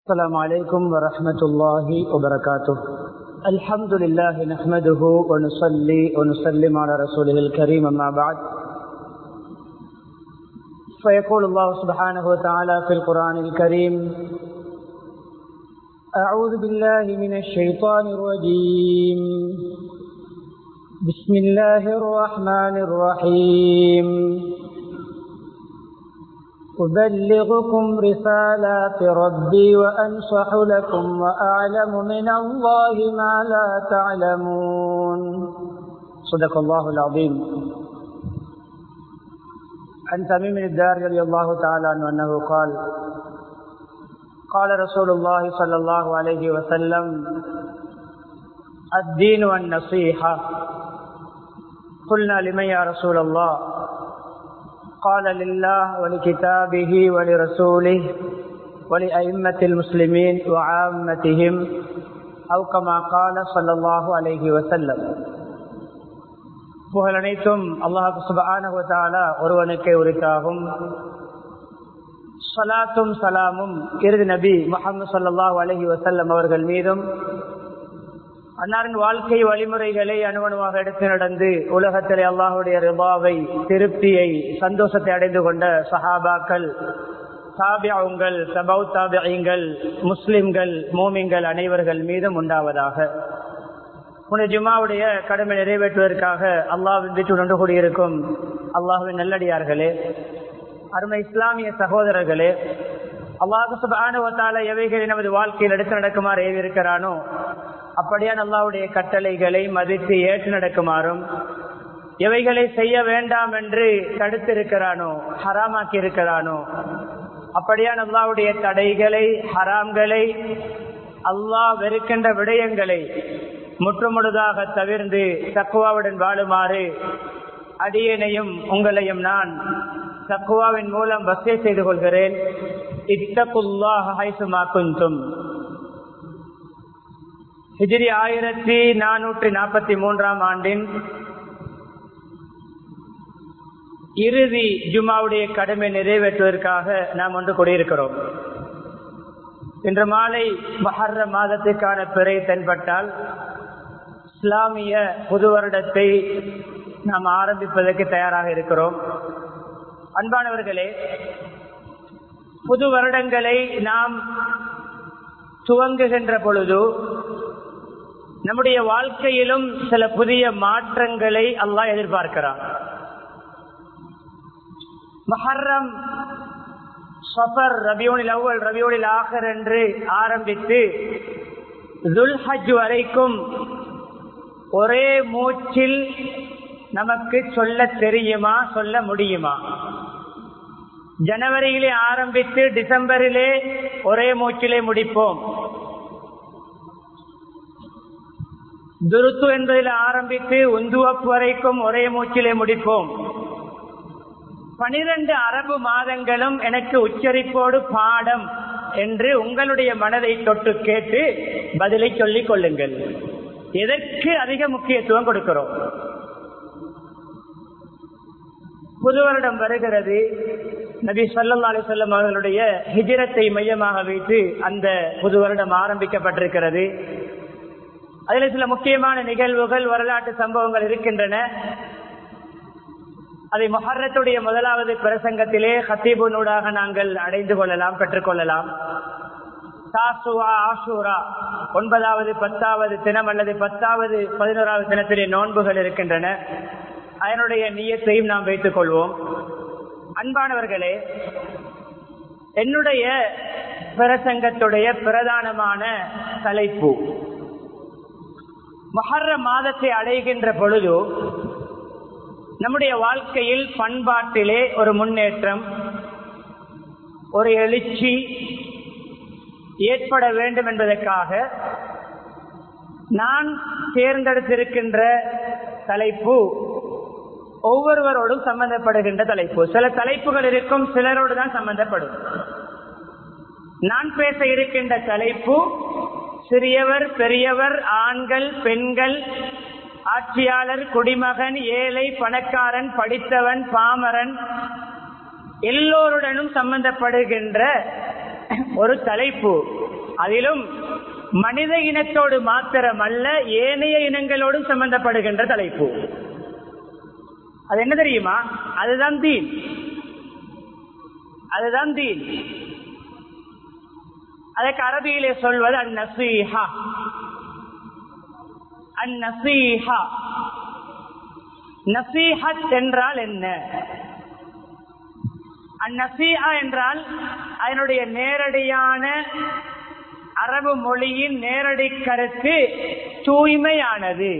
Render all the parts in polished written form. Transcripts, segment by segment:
السلام عليكم ورحمة الله وبركاته. الحمد لله نحمده ونصلي ونسلم على رسوله الكريم أما بعد، فيقول الله سبحانه وتعالى في القرآن الكريم: أعوذ بالله من الشيطان الرجيم، بسم الله الرحمن الرحيم. أبلغكم رسالات ربي وأنصح لكم وأعلم من الله ما لا تعلمون. صدق الله العظيم. عن تميم الداري رضي الله تعالى عنه أنه قال: قال رسول الله صلى الله عليه وسلم: الدين والنصيحة. قلنا: لمن يا رسول الله؟ قال: لله ولكتابه ولرسوله ولأئمة المسلمين وعامتهم، أو كما قال صلى الله عليه وسلم. புகழ் அனைத்தும் அல்லாஹ் சுப்ஹானஹு வ தஆலா ஒருவனுக்கே உரித்தாகும். ஸலாத்தும் சலாமும் இறுதி நபி முஹம்மது ஸல்லல்லாஹு அலைஹி வஸல்லம் அவர்கள் மீதும், அன்னாரின் வாழ்க்கை வழிமுறைகளை அணுவணுவாக எடுத்து நடந்து உலகத்திலே அல்லாஹுடைய ரிபாவை, திருப்தியை, சந்தோஷத்தை அடைந்து கொண்ட சஹாபாக்கள், தாபிஊன்கள், தபௌ தாபிஈன்கள், முஸ்லிம்கள், மூமின்கள் அனைவர்கள் மீதும் உண்டாவதாக. புனித ஜும்ஆவுடைய கடமை நிறைவேற்றுவதற்காக அல்லாஹ்வின் வீட்டில் ஒன்று கூடியிருக்கும் அல்லாஹ்வின் நல்லடியார்களே, அருமை இஸ்லாமிய சகோதரர்களே, அல்லாஹ் சுப்ஹானஹு வ தஆலா எவைகளை நமது வாழ்க்கையில் எடுத்து நடக்குமாறு ஏவிருக்கிறானோ அப்படியான் அல்லாஹ்வுடைய கட்டளைகளை மதித்து ஏற்று நடக்குமாறும், எவைகளை செய்ய வேண்டாம் என்று தடுத்திருக்கிறானோ, ஹராமாக்கி இருக்கிறானோ அப்படியான் அல்லாஹ்வுடைய தடைகளை, ஹராம்களை, அல்லாஹ் வெறுக்கின்ற விடயங்களை முற்றுமுழுதாக தவிர்ந்து தக்வாவுடன் வாழுமாறு அடியேனையும் உங்களையும் நான் தக்வாவின் மூலம் வசிய செய்து கொள்கிறேன். இத்தகுல்லாஹ ஹைசுமா குன்தும். ஹிஜ்ரி 1443 ஆண்டின் இறுதி ஜும்ஆவுடைய கடமை நிறைவேற்றுவதற்காக நாம் ஒன்று கூடியிருக்கிறோம். இன்று மாலை முஹர்ரம் மாதத்திற்கான பிறை தென்பட்டால் இஸ்லாமிய புது வருடத்தை நாம் ஆரம்பிப்பதற்கு தயாராக இருக்கிறோம். அன்பானவர்களே, புது வருடங்களை நாம் துவங்குகின்ற பொழுது நம்முடைய வாழ்க்கையிலும் சில புதிய மாற்றங்களை அல்லாஹ் எதிர்பார்க்கிறான். முஹர்ரம், ஸஃபர், ரபியுல் அவ்வல், ரபியுல் ஆகிர் என்று ஆரம்பித்து துல்ஹஜ் வரைக்கும் ஒரே மூச்சில் நமக்கு சொல்ல தெரியுமா, சொல்ல முடியுமா? ஜனவரியிலே ஆரம்பித்து டிசம்பரிலே ஒரே மூச்சிலே முடிப்போம். துருத்து என்பதில் ஆரம்பித்து உந்துவப் வரைக்கும் ஒரே மூச்சிலே முடிப்போம். 12 அரபு மாதங்களும் எனக்கு உச்சரிப்போடு பாடம் என்று உங்களுடைய மனதை தொட்டு கேட்டு பதிலை சொல்லிக் கொள்ளுங்கள். எதற்கு அதிக முக்கியத்துவம் கொடுக்கிறோம்? புது வருடம் வருகிறது. நபி ஸல்லல்லாஹு அலைஹி வஸல்லம் அவர்களுடைய ஹிஜ்ரத்தை மையமாக வைத்து அந்த புது வருடம் ஆரம்பிக்கப்பட்டிருக்கிறது. அதில் சில முக்கியமான நிகழ்வுகள், வரலாற்று சம்பவங்கள் இருக்கின்றன. அதை முஹர்ரத்துடைய முதலாவது பிரசங்கத்திலே ஹத்தீபுனூடாக நாங்கள் அடைந்து கொள்ளலாம், பெற்றுக்கொள்ளலாம். தாசுவா, ஆஷூரா 9வது 10வது தினம் அல்லது 10வது 11வது தினத்திலே நோன்புகள் இருக்கின்றன. அதனுடைய நியத்தையும் நாம் வைத்துக் கொள்வோம். அன்பானவர்களே, என்னுடைய பிரசங்கத்துடைய பிரதானமான தலைப்பு, முஹர்ரம் மாதத்தை அடைகின்ற பொழுது நம்முடைய வாழ்க்கையில் பண்பாட்டிலே ஒரு முன்னேற்றம், ஒரு எழுச்சி ஏற்பட வேண்டும் என்பதற்காக நான் தேர்ந்தெடுத்திருக்கின்ற தலைப்பு ஒவ்வொருவரோடும் சம்பந்தப்படுகின்ற தலைப்பு. சில தலைப்புகள் இருக்கும், சிலரோடு தான் சம்பந்தப்படும். நான் பேச இருக்கின்ற தலைப்பு சிறியவர், பெரியவர், ஆண்கள், பெண்கள், ஆட்சியாளர், குடிமகன், ஏழை, பணக்காரன், படித்தவன், பாமரன், எல்லோருடனும் சம்பந்தப்படுகின்ற ஒரு தலைப்பு. அதிலும் மனித இனத்தோடு மாத்திரமல்ல ஏனைய இனங்களோடும் சம்பந்தப்படுகின்ற தலைப்பு. அது என்ன தெரியுமா? அதுதான் தீன். அதுதான் தீன். அதற்கு அரபியிலே சொல்வது அந்நசீஹா. அந்நசீஹா, நசீஹத் என்றால் என்ன? அந்நசீஹா என்றால் அதனுடைய நேரடியான அரபு மொழியின் நேரடி கருத்து தூய்மையானது.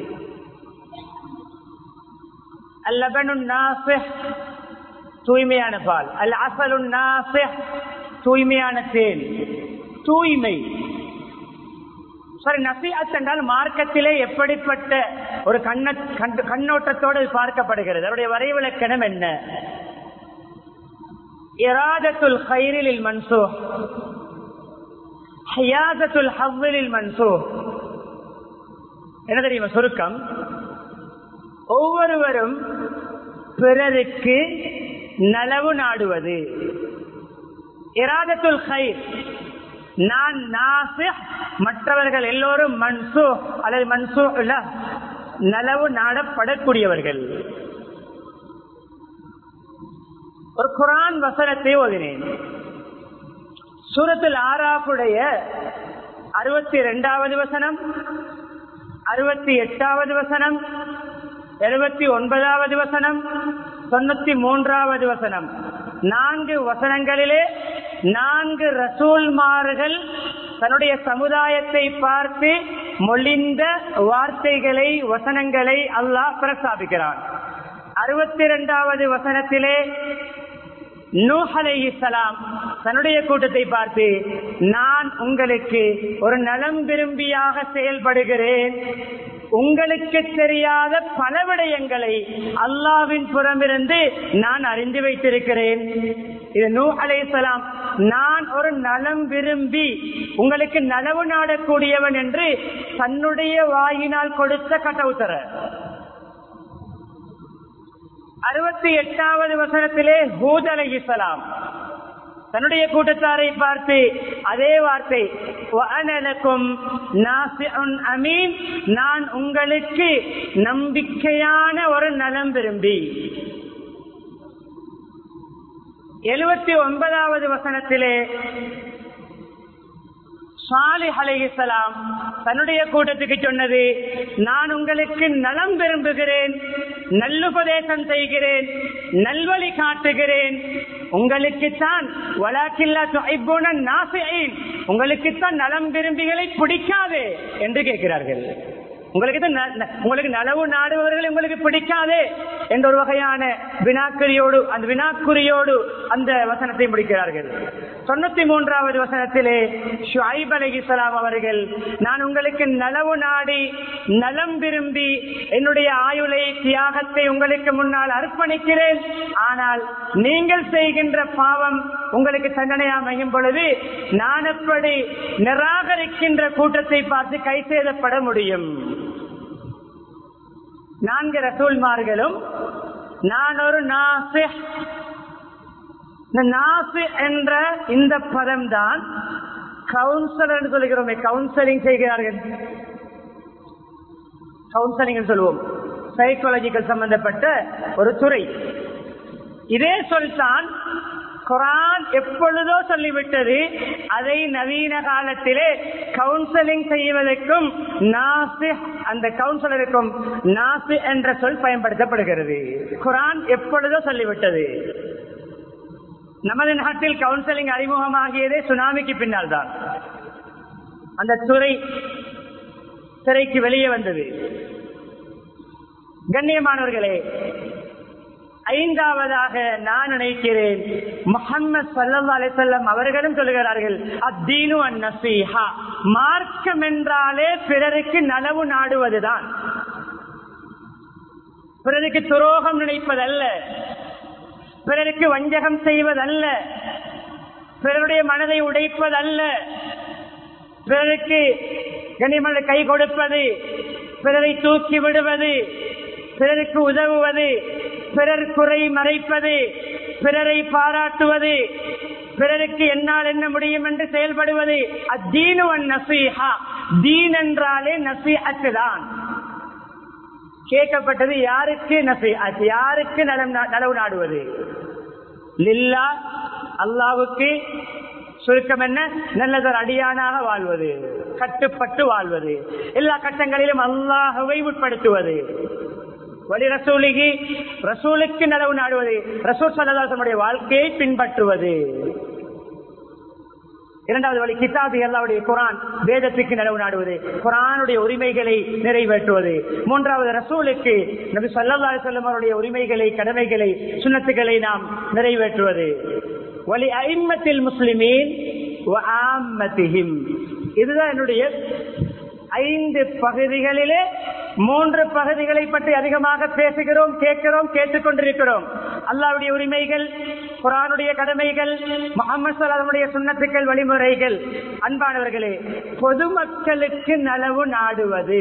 அல்லபனு நாஸிஹ், தூய்மையான பால். அல் அஸலு நாஸிஹ், தூய்மையான தேன். தூய்மை. சரி, நசீஹத் என்றால் மார்க்கத்திலே எப்படிப்பட்ட ஒரு கண்ணோட்டத்தோடு பார்க்கப்படுகிறது? அதனுடைய வரைவிலக்கணம் என்ன? இராதத்துல் கைரில் மன்சூஹ், ஹியாதத்துல் ஹவ்வில் மன்சூஹ். என்ன தெரியுமா சுருக்கம்? ஒவ்வொருவரும் பிறருக்கு நலவு நாடுவது. இராதத்துல் கைர், நான் நாஸிஹ், மற்றவர்கள் எல்லோரும் மன்சூஹ் அல்லது மன்சூஹ் லஹ், நலவு நாடப்படக்கூடியவர்கள். ஒரு குர்ஆன் வசனத்தை ஓதினேன். சூரத்துல் ஆராஃபுடைய 62வது வசனம், 68வது வசனம், 79வது வசனம், 93வது வசனம். 4 வசனங்களிலே 4 ரசூல்மார்கள் தன்னுடைய சமுதாயத்தை பார்த்து மொழிந்த வார்த்தைகளை, வசனங்களை அல்லாஹ் பிரஸ்தாபிக்கிறான். 62வது வசனத்திலே நூஹ் அலைஹிஸ்ஸலாம் தன்னுடைய கூட்டத்தை பார்த்து, நான் உங்களுக்கு ஒரு நலம் விரும்பியாக செயல்படுகிறேன், உங்களுக்கு தெரியாத பல விடயங்களை அல்லாஹ்வின் புறமிருந்து நான் அறிந்து வைத்திருக்கிறேன். இது நூஹ் அலைஹிஸ்ஸலாம் நான் ஒரு நலம் விரும்பி உங்களுக்கு நலவு நாடக்கூடியவன் என்று தன்னுடைய வாயினால் கொடுத்த கட்டவுத்தர. 68வது வசனத்திலே ஹூத் அலைஹிஸ்ஸலாம் தன்னுடைய கூட்டத்தாரை பார்த்து அதே வார்த்தை, வஅனலகும் நாஸிஉன் அமீன், நான் உங்களுக்கு நம்பிக்கையான ஒரு நலம் விரும்பி. 79வது வசனத்திலே சாலிஹ் அலைஹிஸ்ஸலாம் தன்னுடைய கூட்டத்துக்கு சொன்னது, நான் உங்களுக்கு நலம் விரும்புகிறேன், நல்லுபதேசம் செய்கிறேன், நல்வழி காட்டுகிறேன், உங்களுக்குத்தான் வலாக்கில்லா துஹிப்பூன நாஸிஈன், உங்களுக்குத்தான் நலம் விரும்பிகளை பிடிக்காதே என்று கேட்கிறார்கள். உங்களுக்கு நலவு நாடுபவர்கள் உங்களுக்கு பிடிக்காதே என்ற ஒரு வகையான வினாக்குறியோடு அந்த வினாக்குறியோடு அந்த வசனத்தை முடிக்கிறார்கள். 93வது வசனத்திலே ஷுஐப் அலைஹிஸ்ஸலாம் அவர்கள், நான் உங்களுக்கு நலவு நாடி நலம் விரும்பி என்னுடைய ஆயுளை தியாகத்தை உங்களுக்கு முன்னால் அர்ப்பணிக்கிறேன், ஆனால் நீங்கள் செய்கின்ற பாவம் உங்களுக்கு தண்டனையா அமையும் பொழுது நான் எப்படி நிராகரிக்கின்ற கூட்டத்தை பார்த்து கை சேதப்பட முடியும்? 4 ரசூல்மார்களும் நான் ஒரு நாஸிஹ். நாஸிஹ் என்ற இந்த பதம் தான் கவுன்சிலர் என்று சொல்கிறோமே, கவுன்சிலிங் செய்கிறார்கள், கவுன்சிலிங் சொல்லுவோம், சைக்காலஜிக்கல் சம்பந்தப்பட்ட ஒரு துறை. இதே சொல்தான் குர்ஆன் எப்பொழுதோ சொல்லிவிட்டது. அதை நவீன காலத்திலே கவுன்சிலிங் செய்வதற்கும் நாஸிஹ், அந்த கவுன்சிலருக்கும் நாஸிஹ் என்ற சொல் பயன்படுத்தப்படுகிறது. குர்ஆன் எப்பொழுதோ சொல்லிவிட்டது. நமது நாட்டில் கவுன்சிலிங் அறிமுகமாகியதே சுனாமிக்கு பின்னால் தான். அந்த திரைக்கு வெளியே வந்தது. கண்ணியமானவர்களே, 5வதாக நான் நினைக்கிறேன் முஹம்மது ஸல்லல்லாஹு அலைஹி வஸல்லம் அவர்களும் சொல்கிறார்கள், அத்தீனு அன்-நஸீஹா, மார்க்கம் என்றாலே பிறருக்கு நலவு நாடுவதுதான், பிறருக்கு துரோகம் நினைப்பதல்ல, பிறருக்கு வஞ்சகம் செய்வதல்ல, பிறருடைய மனதை உடைப்பதல்ல, பிறருக்கு கனிமலை கை கொடுப்பது, பிறரை தூக்கி விடுவது, பிறருக்கு உதவுவது, பிறர் குறை மறைப்பது, பிறரை பாராட்டுவது, பிறருக்கு என்னால் என்ன முடியும் என்று செயல்படுவது. அத்தீனு நஸீஹா, தீன் என்றாலே நஸீஹத் தான். கேட்கப்பட்டது யாருக்கு நஸீஹத், யாருக்கு நலவு நாடுவது? லில்லா, அல்லாஹ்வுக்கு. சுருக்கம் என்ன? நல்லதொரு அடியானாக வாழ்வது, கட்டுப்பட்டு வாழ்வது, எல்லா கட்டங்களிலும் அல்லாஹ்வை உட்படுத்துவது. வலி ரசூலிகி, ரசூலுக்கு நலவு நாடுவது, ரசூல் ஸல்லல்லாஹு அலைஹி வஸல்லம் வாழ்க்கையை பின்பற்றுவது. இரண்டாவது வழி கிதாபி, அல்லாஹ்வுடைய குர்ஆன், வேதத்துக்கு நலவு நாடுவது, குர்ஆனுடைய உரிமைகளை நிறைவேற்றுவது. மூன்றாவது ரசூலுக்கு, நபி ஸல்லல்லாஹு அலைஹி வஸல்லம் அவருடைய உரிமைகளை, கடமைகளை, சுன்னத்துகளை நாம் நிறைவேற்றுவது. வலி அஇம்மத்தில் முஸ்லிமீன் வ ஆம்மத்திஹிம். இதுதான் என்னுடைய 5 பகுதிகளிலே 3 பகுதிகளை பற்றி அதிகமாக பேசுகிறோம், கேட்கிறோம், கேட்டுக்கொண்டிருக்கிறோம். அல்லாஹ்வுடைய உரிமைகள், குர்ஆனுடைய கடமைகள், முஹம்மது ஸல்லல்லாஹு அலைஹி வஸல்லம் சுன்னத்துக்கள், வழிமுறைகள். அன்பானவர்களே, பொதுமக்களுக்கு நலவு நாடுவது,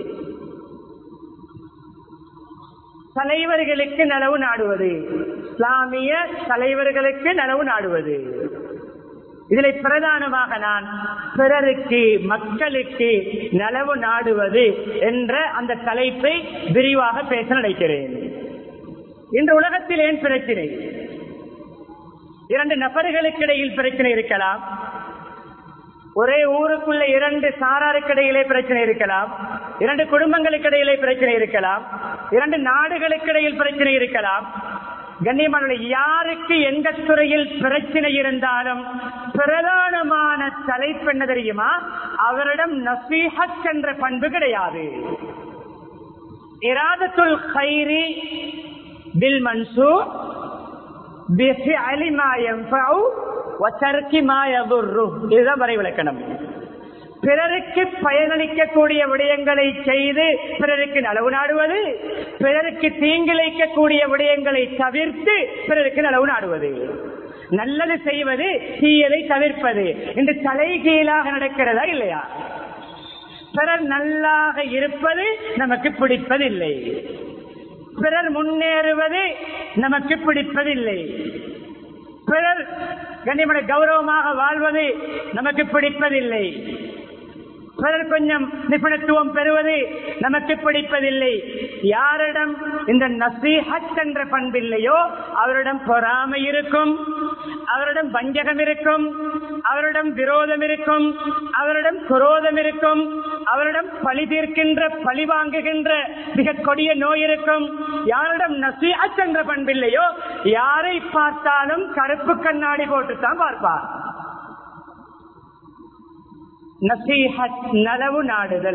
தலைவர்களுக்கு நலவு நாடுவது, இஸ்லாமிய தலைவர்களுக்கு நலவு நாடுவது. இதில் பிரதானமாக நான் பிறருக்கு, மக்களுக்கு நலவு நாடுவது என்ற அந்த தலைப்பை விரிவாக பேச நினைக்கிறேன். இன்று உலகத்தில் ஏன் பிரச்சனை? 2 நபர்களுக்கு இடையில் பிரச்சனை இருக்கலாம், ஒரே ஊருக்குள்ள 2 சாராருக்கு இடையிலே பிரச்சனை இருக்கலாம், 2 குடும்பங்களுக்கு இடையிலே பிரச்சனை இருக்கலாம், 2 நாடுகளுக்கு இடையில் பிரச்சனை இருக்கலாம். கண்ணியமான, யாருக்கு எந்த துறையில் பிரச்சனை இருந்தாலும் பிரதானமான தலைப்பு என்ன தெரியுமா? அவரிடம் நஸீஹத் என்ற பண்பு கிடையாது. இராதத்துல் கைரி பில் மன்சூர் பிஃபிஅலி மா யன்ஃபஉ வ தர்கி மா யதுர்ரு. இதுதான் வரைவிலக்கணம். பிறருக்கு பயனளிக்கக்கூடிய விடயங்களை செய்து பிறருக்கு நலவு நாடுவது, பிறருக்கு தீங்கிழைக்கக்கூடிய விடயங்களை தவிர்த்து பிறருக்கு நலவு நாடுவது. நல்லது செய்வது, தீயதை தவிர்ப்பது. இன்று தலைகீழாக நடக்கிறதா இல்லையா? பிறர் நல்லாக இருப்பது நமக்கு பிடிப்பதில்லை, பிறர் முன்னேறுவது நமக்கு பிடிப்பதில்லை, பிறர் கண்ணியமான கௌரவமாக வாழ்வது நமக்கு பிடிப்பதில்லை, பிறர் கொஞ்சம் நிபுணத்துவம் பெறுவது நமக்கு பிடிப்பதில்லை. யாரிடம் இந்த நஸீஹத் என்ற பண்பில்லையோ அவரிடம் பொறாமை இருக்கும், அவரிடம் வஞ்சகம் இருக்கும், அவரிடம் விரோதம் இருக்கும், அவரிடம் குரோதம் இருக்கும், அவரிடம் பழி தீர்க்கின்ற, பழி வாங்குகின்ற மிக கொடிய நோய் இருக்கும். யாரிடம் நஸீஹத் என்ற பண்பில்லையோ யாரை பார்த்தாலும் கருப்பு கண்ணாடி போட்டுத்தான் பார்ப்பார். நஸீஹத், நலவு நாடுதல்.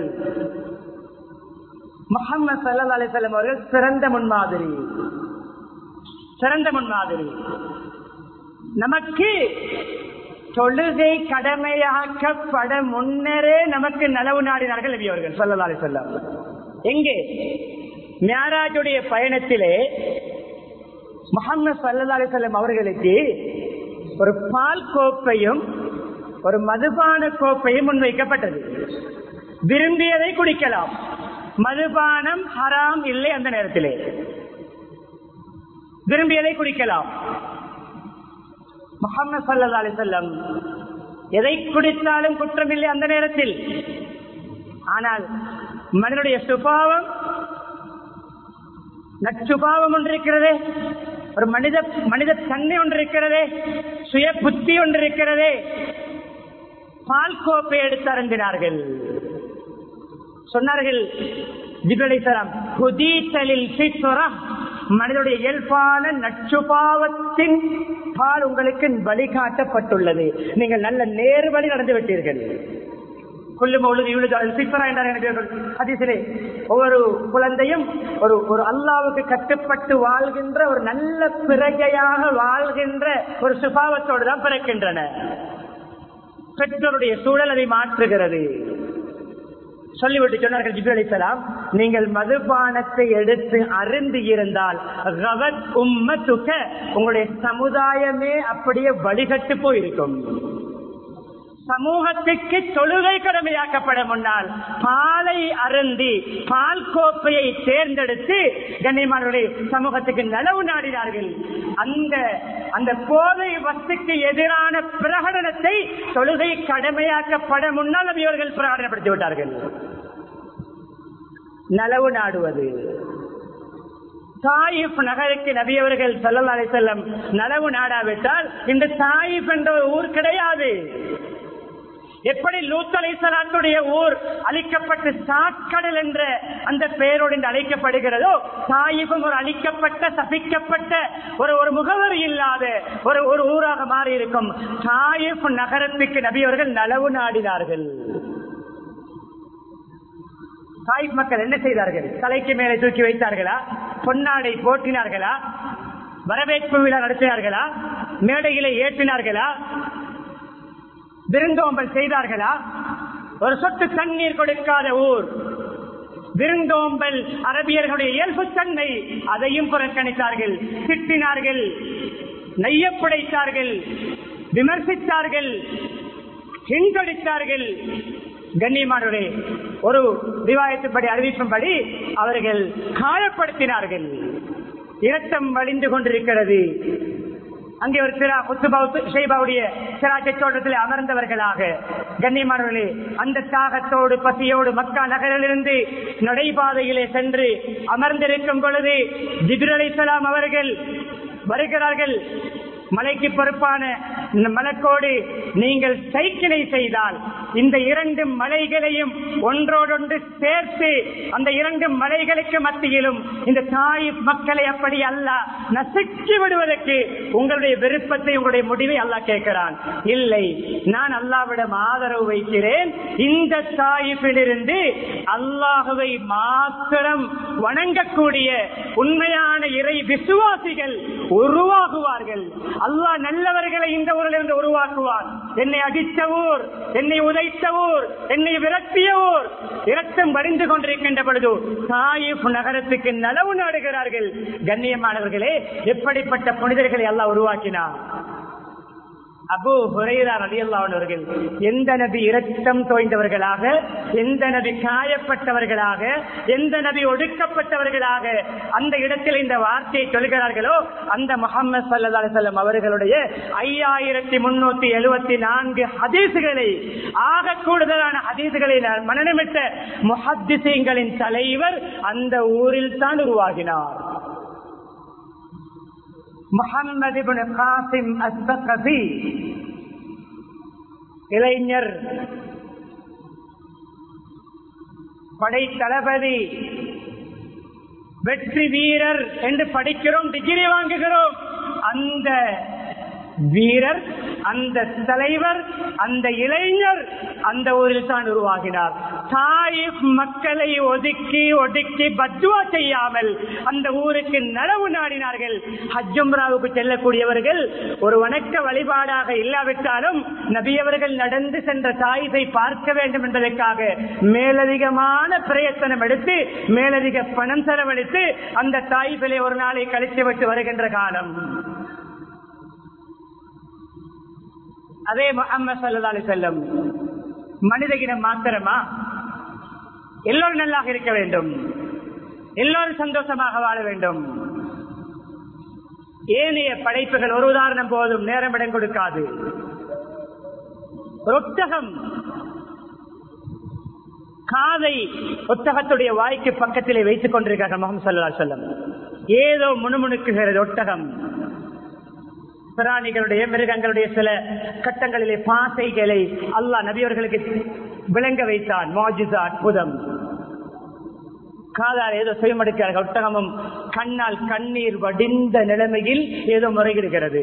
முஹம்மது ஸல்லல்லாஹு அலைஹி வஸல்லம் அவர்கள் சிறந்த முன்மாதிரி, சிறந்த முன்மாதிரி. நமக்கு தொழுகை கடமையாக்கப்பட முன்னரே நமக்கு நலவு நாடினார்கள் நபி அவர்கள் ஸல்லல்லாஹு அலைஹி வஸல்லம். எங்கே? மிஅராஜுடைய பயணத்திலே முஹம்மது ஸல்லல்லாஹு அலைஹி வஸல்லம் அவர்களுக்கு ஒரு பால் கோப்பையும் ஒரு மதுபான கோப்பையும் முன்வைக்கப்பட்டது. விரும்பியதை குடிக்கலாம், மதுபானம் ஹராம் இல்லை. அந்த நேரத்திலே விரும்பியதை குடிக்கலாம். முஹம்மது ஸல்லல்லாஹு அலைஹி வஸல்லம் எதை குடித்தாலும் குற்றமில்லை அந்த நேரத்தில். ஆனால் மனிதனுடைய சுபாவம், நற்சுபாவம் ஒன்று இருக்கிறதே, ஒரு மனித தன்மை ஒன்று இருக்கிறதே, சுய புத்தி ஒன்று இருக்கிறதே. பால் கோப்பை எடுத்து அருந்தினார்கள். சொன்னார்கள் ஜிப்ரீல் அலைஹிஸ்ஸலாம், ஹுதீதலில் ஃபித்ரா, மனிதனுடைய இயல்பான நற்சுபாவத்தின் பால் உங்களுக்கு வழிகாட்டப்பட்டுள்ளது, நீங்கள் நல்ல நேர் வழி நடந்து விட்டீர்கள். ஒவ்வொரு குழந்தையும் ஒரு அல்லாவுக்கு கட்டுப்பட்டு வாழ்கின்ற, ஒரு நல்ல பிரஜையாக வாழ்கின்ற ஒரு சுபாவத்தோடு தான் பிறக்கின்றன. பெற்றோருடைய சூழல் அதை மாற்றுகிறது. சொல்லிவிட்டு சொன்னார்கள் ஜிப்ரீல் அலைஹிஸ்ஸலாம், நீங்கள் மதுபானத்தை எடுத்து அருந்தி இருந்தால் உங்களுடைய சமுதாயமே அப்படியே வழிகட்டு போயிருக்கும். சமூகத்திற்கு தொழுகை கடமையாக்கப்பட முன்னால் பாலை அருந்தி பால் கோப்பையை தேர்ந்தெடுத்து கண்ணியமானவர்களே சமூகத்துக்கு நலவு நாடினார்கள். அந்த போதை வஸ்துக்கு எதிரான பிரகடனத்தை தொழுகை கடமையாக்கப்பட முன்னால் இவர்கள் பிரகடனப்படுத்தி விட்டார்கள். நலவு நாடுவது தாயிப் நகருக்கு நபி அவர்கள் ஸல்லல்லாஹு அலைஹி வஸல்லம் நலவு நாடாவிட்டால் இந்த தாயிப் என்ற ஒரு ஊர் கிடையாது. எப்படி லூத் அலைஹிஸ்ஸலாத்துடைய ஊர் அழிக்கப்பட்டு சாக்கடல் என்ற அந்த பெயரோடு அழைக்கப்படுகிறதோ, தாயிஃபும் ஒரு அழிக்கப்பட்ட சபிக்கப்பட்ட ஒரு முகவரி இல்லாத ஒரு ஊராக மாறி இருக்கும். தாயிஃப் நகரத்துக்கு நபி அவர்கள் நலவு நாடினார்கள். தாயிஃப் மக்கள் என்ன செய்தார்கள்? தலைக்கு மேலே தூக்கி வைத்தார்களா? பொன்னாடை போட்டினார்களா? வரவேற்பு விழா நடத்தினார்களா? மேடையிலே ஏற்றினார்களா? விருந்தோம்பல் செய்தார்களா? ஒரு சொட்டு தண்ணீர் கொடுக்காத ஊர். விருந்தோம்பல் அரபியர்களுடைய இயல்பு தன்மை, அதையும் புறக்கணித்தார்கள். திட்டினார்கள், நெய்யப்படைத்தார்கள், விமர்சித்தார்கள், ஹிங்கடித்தார்கள். கண்ணியமானவரே, ஒரு ரிவாயத்தின்படி அறிவிப்பும்படி அவர்கள் காயப்படுத்தினார்கள். இரத்தம் வழிந்து கொண்டிருக்கிறது. அங்கே ஒரு தோட்டத்தில் அமர்ந்தவர்களாக கண்ணியமானவர்களே, அந்த தாகத்தோடு பசியோடு மக்கா நகரிலிருந்து நடைபாதையிலே சென்று அமர்ந்திருக்கும் பொழுது ஜிப்ரீல் அலைஹிஸ்ஸலாம் அவர்கள் வருகிறார்கள். மலைக்கு பொறுப்பான மலக்கோடு, நீங்கள் சைக்கிளை செய்தால் இந்த இரண்டு மலைகளையும் ஒன்றோடொன்று சேர்த்து அந்த இரண்டு மலைகளுக்கு மத்தியிலும் இந்த தாயிப் மக்களை அப்படி அல்லாஹ் நசுக்கி விடுவதற்கு உங்களுடைய விருப்பத்தை, உங்களுடைய முடிவை அல்லாஹ் கேட்கிறான். இல்லை, நான் அல்லாஹ்விடம் ஆதரவு வைக்கிறேன். இந்த தாயிப்பிலிருந்து அல்லாஹுவை மாத்திரம் வணங்கக்கூடிய உண்மையான இறை விசுவாசிகள் உருவாகுவார்கள். அல்லாஹ் நல்லவர்களை இந்த ஊரிலிருந்து உருவாக்குவார். என்னை அடித்த ஊர், என்னை உதைத்த ஊர், என்னை விரட்டிய ஊர், இரத்தம் வடிந்து கொண்டிருக்கின்ற பொழுது தாயிஃப் நகரத்துக்கு நலவு நாடுகிறார்கள். கண்ணியமானவர்களே, எப்படிப்பட்ட புனிதர்களை அல்லாஹ் உருவாக்கினார். அபூ ஹுரைரா ரலியல்லாஹு அன்ஹு அவர்கள் எந்த நபி இரத்தம் தோய்ந்தவர்களாக, எந்த நபி காயப்பட்டவர்களாக, எந்த நபி ஒடுக்கப்பட்டவர்களாக அந்த இடத்தில் இந்த வார்த்தையை சொல்கிறார்களோ, அந்த முஹம்மது ஸல்லல்லாஹு அலைஹி வஸல்லம் அவர்களுடைய 5374 ஹதீஸ்களை, ஆக கூடுதலான ஹதீஸ்களை மனனமிட்ட முஹத்திஸீன்களின் தலைவர் அந்த ஊரில் தான் உருவாகினார். முஹம்மது இப்னு காசிம் அஸ்-ஸகஃபி, இளைஞர், படை தளபதி, வெற்றி வீரர் என்று படிக்கிறோம், டிகிரி வாங்குகிறோம். அந்த வீரர், அந்த தலைவர், அந்த இளைஞர் அந்த ஊரில் தான் உருவாகினார். தாயிஃப் மக்களை ஒடுக்கி பத்வா செய்யாமல் அந்த ஊருக்கு நலவு நாடினார்கள். ஹஜ் உம்ராவுக்கு செல்லக்கூடியவர்கள் ஒரு வணக்க வழிபாடாக இல்லாவிட்டாலும் நபியவர்கள் நடந்து சென்ற தாயிஃபை பார்க்க வேண்டும் என்பதற்காக மேலதிகமான பிரயத்தனம் எடுத்து, மேலதிக பணம் செலவழித்து அந்த தாயிஃபிலே ஒரு நாளை கழித்து விட்டு வருகின்ற காலம். அதே முஹம்மது ஸல்லல்லாஹு அலைஹி வஸல்லம் மனித இனம் மாத்திரமா? எல்லோரும் நல்லாக இருக்க வேண்டும், எல்லோரும் சந்தோஷமாக வாழ வேண்டும். ஏனைய படைப்புகள் ஒரு உதாரணம் போதும், நேரம் இடம் கொடுக்காது. ஒட்டகம், காதை ஒட்டகத்துடைய வாய்க்கு பக்கத்திலே வைத்துக் கொண்டிருக்கிறார்கள் முஹம்மது ஸல்லல்லாஹு அலைஹி வஸல்லம். ஏதோ முணுமுணுக்குகிறது ஒட்டகம். பிராணிகளுடைய, மிருகங்களுடைய சில கட்டங்களிலே பாசைகளை அல்லாஹ் நபியவர்களுக்கு விளங்க வைத்தான். முஅஜிஸா, அற்புதம். காதால் ஏதோ செய்மடுக்கிறார்கள். ஒட்டகமும் கண்ணால் கண்ணீர் வடிந்த நிலைமையில் ஏதோ முறையிடுகிறது.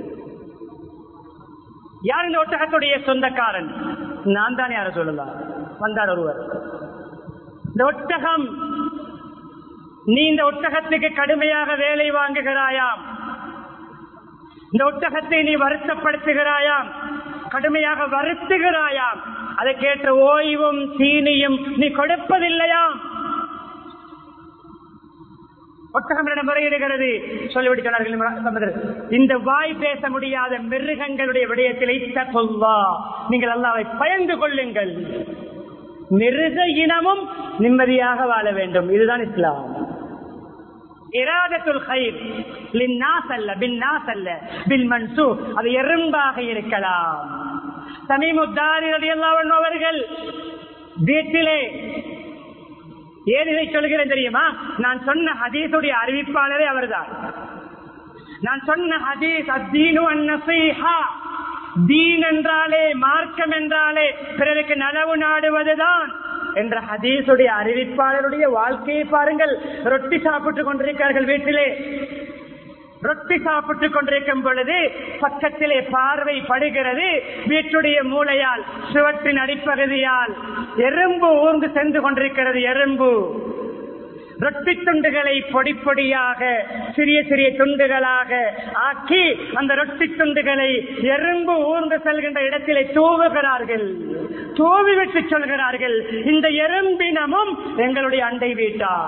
யார் இந்த ஒட்டகத்துடைய சொந்தக்காரன்? நான் தான். யார சொல்லலாம்? வந்தார் ஒருவர். இந்த ஒட்டகம், நீ இந்த ஒட்டகத்துக்கு கடுமையாக வேலை வாங்குகிறாயாம், இந்த ஒட்டகத்தை நீ வருத்தப்படுத்துகிறாயாம், கடுமையாக வருத்துகிறாயாம், அதை கேட்ட ஓய்வும் தீனியும் நீ கொடுப்பதில்லையாம். ஒட்டகமிடம் முறையிடுகிறது. சொல்லிவிட்டு சொன்னார்கள், இந்த வாய் பேச முடியாத மிருகங்களுடைய விடயத்திலே நீங்கள் அல்லாஹ்வை பயந்து கொள்ளுங்கள். மிருக இனமும் நிம்மதியாக வாழ வேண்டும். இதுதான் இஸ்லாம். இராதத்துல் கைர் லின்னாஸ் அல்ல பின்னாஸ் அல்ல பில் மன்சூர். அது எறும்பாக இருக்கலாம். தமீமுத்தாரி ரலியல்லாஹு அன்ஹு அவர்கள் வீட்டிலே ஏன் இதை சொல்கிறேன் தெரியுமா? நான் சொன்ன ஹதீஸுடைய அறிவிப்பாளரே அவர்தான். நான் சொன்ன ஹதீஸ் அத்தீனு அன்னஸீஹா, தீன் என்றாலே மார்க்கம் என்றாலே பிறருக்கு நலவு நாடுவதுதான் என்ற ஹதீஸுடைய அறிவிப்பாளருடைய வாழ்க்கையை பாருங்கள். ரொட்டி சாப்பிட்டுக் கொண்டிருக்கிறார்கள் வீட்டிலே. ரொட்டி சாப்பிட்டுக் கொண்டிருக்கும் பொழுது பக்கத்திலே பார்வை படுகிறது. வீட்டுடைய மூலையால் சுவற்றின் அடிப்பகுதியால் எறும்பு ஊர்ந்து சென்று கொண்டிருக்கிறது. எறும்பு ரொட்டி துண்டுகளை பொடி பொடியாக சிறிய சிறிய துண்டுகளாக ஆக்கி அந்த ரொட்டி துண்டுகளை எறும்பு ஊர்ந்து செல்கின்ற இடத்திலே தூவுகிறார்கள். தூவிவிட்டு சொல்கிறார்கள், இந்த எறும்பினமும் எங்களுடைய அண்டை வீட்டார்.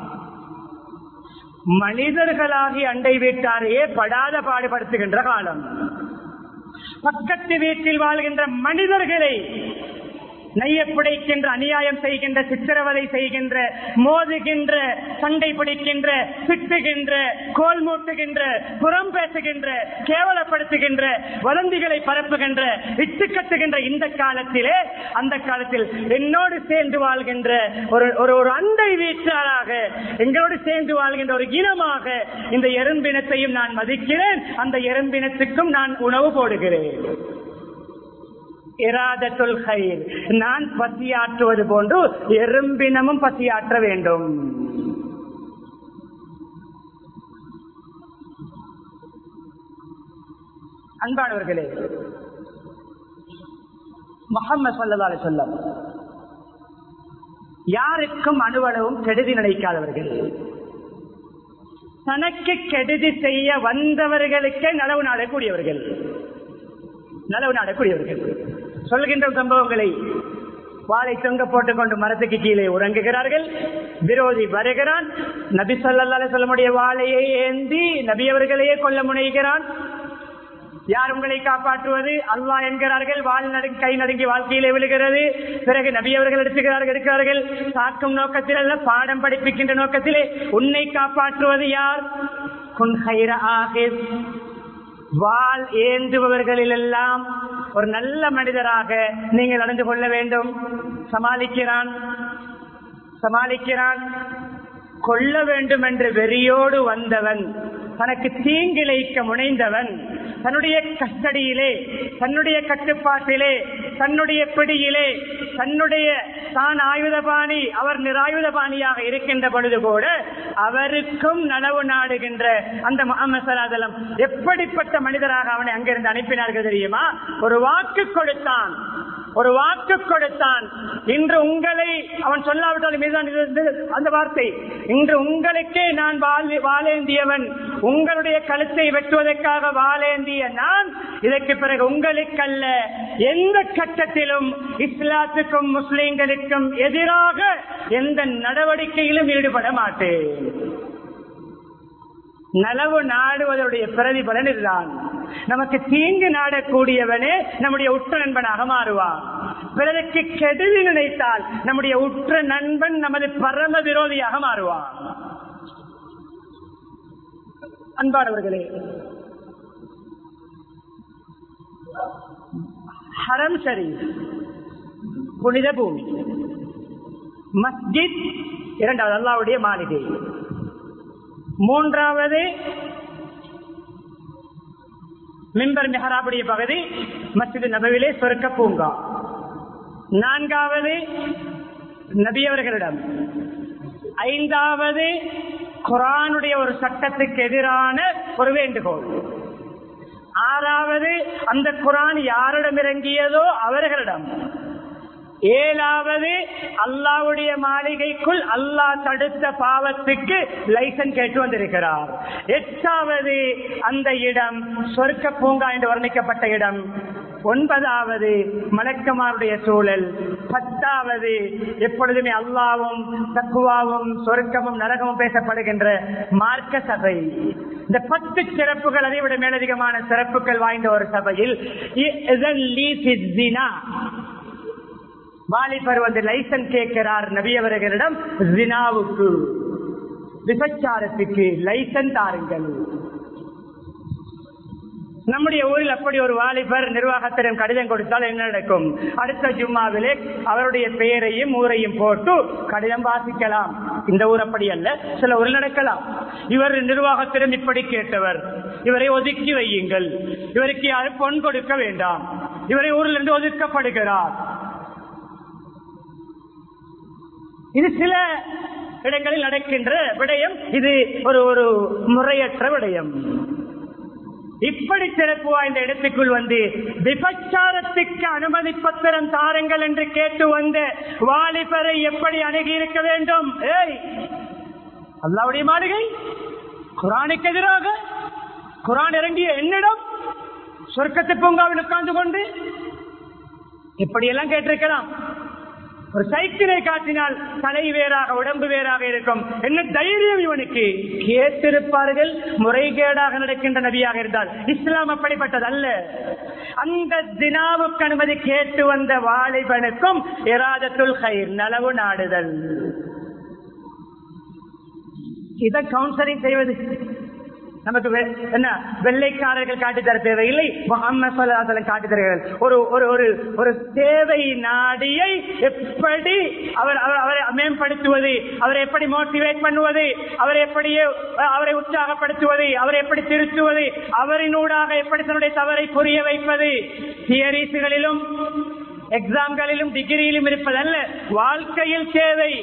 மனிதர்களாகி அண்டை வீட்டாரையே படாத பாடுபடுத்துகின்ற காலம். பக்கத்து வீட்டில் வாழ்கின்ற மனிதர்களை நையப்புடைக்கின்ற, அநியாயம் செய்கின்ற, சித்திரவதை செய்கின்ற, மோதுகின்ற, சண்டை பிடிக்கின்ற, திட்டுகின்ற, கோல் மூட்டுகின்ற, புறம் பேசுகின்ற, கேவலப்படுத்துகின்ற, வதந்திகளை பரப்புகின்ற, இட்டு கட்டுகின்ற இந்த காலத்திலே, அந்த காலத்தில் என்னோடு சேர்ந்து வாழ்கின்ற ஒரு அண்டை வீட்டாராக, எங்களோடு சேர்ந்து வாழ்கின்ற ஒரு இனமாக இந்த எறும்பினத்தையும் நான் மதிக்கிறேன். அந்த எறும்பினத்துக்கும் நான் உணவு போடுகிறேன். இராதத்துல் கைர், நான் பசியாற்றுவது போன்று எறும்பினமும் பசியாற்ற வேண்டும். அன்பானவர்களே, முஹம்மது ஸல்லல்லாஹு அலைஹி வஸல்லம் யாருக்கும் அணுவளவும் கெடுதி நினைக்காதவர்கள். தனக்கு கெடுதி செய்ய வந்தவர்களுக்கே நலவு நாடக்கூடியவர்கள். நலவு நாடக்கூடியவர்கள் சொல்கின்ற சம்பவங்களை வாளை தொங்க போட்டுக் கொண்டு மரத்துக்கு கீழே உறங்குகிறார்கள். விரோதி வருகிறான், நபி ஸல்லல்லாஹு அலைஹி வஸல்லம் வாளையை ஏந்தி நபி அவர்களையே கொல்ல முனைகிறான். யார் உங்களை காப்பாற்றுவது? அல்லாஹ் என்கிறார்கள். வாள் கை நடுங்கி வாழ்க்கையிலே விழுகிறது. பிறகு நபி அவர்கள் எடுக்கிறார்கள். தாக்கும் நோக்கத்தில் அல்ல, பாடம் படிப்பிக்கின்ற நோக்கத்திலே. உன்னை காப்பாற்றுவது யார்? குன் கைர ஆகிஸ், வாள் ஏந்துபவர்களில் எல்லாம் ஒரு நல்ல மனிதராக நீங்கள் நடந்து கொள்ள வேண்டும். சமாளிக்கிறான். கொல்ல வேண்டும் என்று வெறியோடு வந்தவன், தனக்கு தீங்கிழைக்க முனைந்தவன், தன்னுடைய கஸ்டடியிலே, தன்னுடைய கட்டுப்பாட்டிலே, தன்னுடைய பிடியிலே, தான் ஆயுதபாணி, அவர் நிராயுதபாணியாக இருக்கின்ற பொழுது கூட அவருக்கும் நனவு நாடுகின்ற அந்த முஹம்மது ஸல்லல்லாஹு அலைஹி வஸல்லம் எப்படிப்பட்ட மனிதராக அவனை அங்கிருந்து அனுப்பினார்கள் தெரியுமா? ஒரு வாக்கு கொடுத்தான். இன்று உங்களை அவன் சொல்லாவிட்டாலும் அந்த வார்த்தை, இன்று உங்களுக்கே நான் வாழேந்தியவன், உங்களுடைய கழுத்தை வெட்டுவதற்காக வாழேந்திய நான் இதற்கு பிறகு உங்களுக்கல்ல, எந்த கட்டத்திலும் இஸ்லாத்துக்கும் முஸ்லிம்களுக்கும் எதிராக எந்த நடவடிக்கையிலும் ஈடுபட மாட்டேன். நலவு நாடுவதனுடைய பிரதிபலன் இதுதான். நமக்கு தீங்கு நாடக்கூடியவனே நம்முடைய உற்ற நண்பனாக மாறுவான். பிறருக்கு கெடுதி நினைத்தால் நம்முடைய உற்ற நண்பன் நமது பரம விரோதியாக மாறுவான். அன்பானவர்களே, ஹரம் ஷரீஃப் புனித பூமி, மஸ்ஜித் இரண்டாவது அல்லாஹ்வுடைய மாளிகை, மூன்றாவது மிம்பர் மெஹராபுடைய பகுதி மஸ்ஜித் நபவிலே சொர்க்க பூங்கா, நான்காவது நபி அவர்களிடம், ஐந்தாவது குர்ஆனுடைய ஒரு சட்டத்துக்கு எதிரான ஒரு வேண்டுகோள், ஆறாவது அந்த குர்ஆன் யாரிடம் இறங்கியதோ அவர்களிடம், ஏழாவது அல்லாஹ்வுடைய மாளிகைக்குள் அல்லாஹ் தடுத்த பாவத்துக்கு லைசன்ஸ் கேட்டு வந்திருக்கிறார், எட்டாவது அந்த இடம் சொர்க்க பூங்கா என்று வர்ணிக்கப்பட்ட இடம், 9வது மலக்குமாருடைய சூழல், 10வது எப்பொழுதுமே அல்லாஹ்வும் தக்வாவும் சொர்க்கமும் நரகமும் பேசப்படுகின்ற மார்க்க சபை. இந்த 10 சிறப்புகள், அதை விட மேலதிகமான சிறப்புகள் வாய்ந்த ஒரு சபையில் வாலிபர் வந்து லைசன்ஸ் கேட்கிறார் நபி அவர்களிடம். ஜினாவுக்கு, விபச்சாரத்துக்கு லைசன்ஸ் தாருங்கள். நம்முடைய ஊரில் அப்படி ஒரு வாலிபர் நிர்வாகத்திடம் கடிதம் கொடுத்தால் என்ன நடக்கும்? அடுத்த ஜும்மாவிலே அவருடைய பெயரையும் ஊரையும் போட்டு கடிதம் வாசிக்கலாம். இந்த ஊர் அப்படி அல்ல, சில ஊரில் நடக்கலாம். இவர் நிர்வாகத்திடம் இப்படி கேட்டவர், இவரை ஒதுக்கி வையுங்கள், இவருக்கு யாரும் பொன் கொடுக்க வேண்டாம், இவரை ஊரிலிருந்து ஒதுக்கப்படுகிறார். இது சில இடங்களில் நடக்கின்ற விடயம். இது ஒரு முறையற்ற விடயம். இப்படி சிறப்பு வாய்ந்த இடத்துக்குள் வந்து விபச்சாரத்துக்கு அனுமதி பத்திரம் தாருங்கள் என்று கேட்டு வந்த வாலிபரை எப்படி அணுகி இருக்க வேண்டும்? அல்லாஹ்வுடைய மாளிகை, குர்ஆனுக்கு எதிராக, குர்ஆன் இறங்கிய என்னிடம் சொர்க்கத்து பூங்காவில் உட்கார்ந்து கொண்டு இப்படியெல்லாம் கேட்டிருக்கலாம். ஒரு சைக்கிளை காட்டினால் தலை வேறாக உடம்பு வேறாக இருக்கும். என்ன தைரியம் இவனுக்கு? கேட்டிருப்பார்கள். முறைகேடாக நடக்கின்ற நபியாக இருந்தால். இஸ்லாம் அப்படிப்பட்டது அல்ல. அந்த தினாவுக்கு அனுமதி கேட்டு வந்த வாலிபனுக்கும் இராதத்துல் கைர், நலவு நாடுதல். இதை கவுன்சிலிங் செய்வது நமக்கு என்ன வெள்ளைக்காரர்கள் காட்டி தர தேவையில்லை, முஹம்மது ஸல்லல்லாஹு அலைஹி வஸல்லம் காட்டி தருகிறார்கள். ஒரு தேவை நாடியை எப்படி அவரை மேம்படுத்துவது, அவரை எப்படி மோட்டிவேட் பண்ணுவது, அவரை உற்சாகப்படுத்துவது, அவரை எப்படி திருத்துவது, அவரினூடாக எப்படி தன்னுடைய தவறை புரிய வைப்பது. தியரிஸ்களிலும் எக்ஸாம்களிலும் டிகிரியிலும் இருப்பதல்ல, வாழ்க்கையில் தேவை.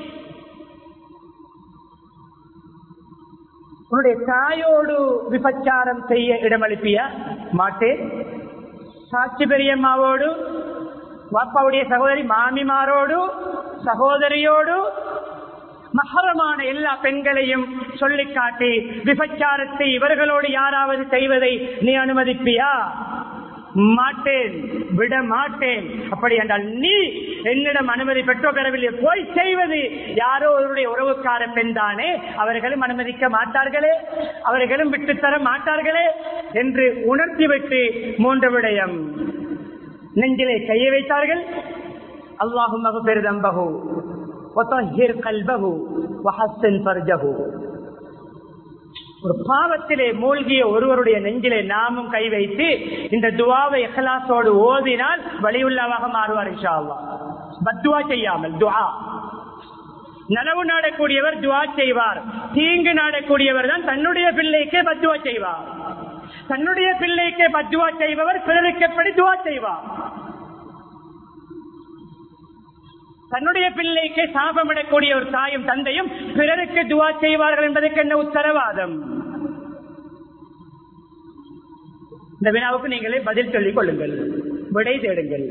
உன்னுடைய தாயோடு விபச்சாரம் செய்ய இடமளிப்பியா? மாட்டேன். சாட்சி பெரியம்மாவோடு, வாப்பாவுடைய சகோதரி மாமிமாரோடு, சகோதரியோடு, மஹரமான எல்லா பெண்களையும் சொல்லி காட்டி விபச்சாரத்தை இவர்களோடு யாராவது செய்வதை நீ அனுமதிப்பியா? மாட்டேன், விட மாட்டேன். அப்படி என்றால் நீ என்னிடம் அனுமதி பெற்றோ பெறவில்லை, போய் செய்வது யாரோ அவருடைய உறவுக்கார பெண் தானே, அவர்களும் அனுமதிக்க மாட்டார்களே, அவர்களும் விட்டுத்தர மாட்டார்களே என்று உணர்த்திவிட்டு 3 விடயம் நெஞ்சிலே கையை வைத்தார்கள். அல்லாஹும்ம ஃபிர் தம்பஹு வதஹிர் கல்பஹு வஹஸ்ஸின் ஃபர்ஜஹு. ஒரு பாவத்திலே மூழ்கிய ஒருவருடைய நெஞ்சிலே நாமும் கை வைத்து இந்த துஆவை இஹ்லாஸோடு ஓதினால் வலியுள்ளவாக மாறுவார் இன்ஷா அல்லாஹ். பத்துவா செய்யாமல் துஆ. நனவு நாடக்கூடியவர் துஆ செய்வார், தீங்கு நாடக்கூடியவர் தான் தன்னுடைய பிள்ளைக்கே பத்துவா செய்வார். தன்னுடைய பிள்ளைக்கே பத்துவா செய்பவர் பிறருக்கு எப்படி துஆ செய்வார்? தன்னுடைய பிள்ளைக்கு சாபமிடக்கூடிய ஒரு தாயும் தந்தையும் பிறருக்கு துஆ செய்வார்கள் என்பதற்கு என்ன உத்தரவாதம்? இந்த வினாவுக்கு நீங்களே பதில் சொல்லிக் கொள்ளுங்கள், விடை தேடுங்கள்.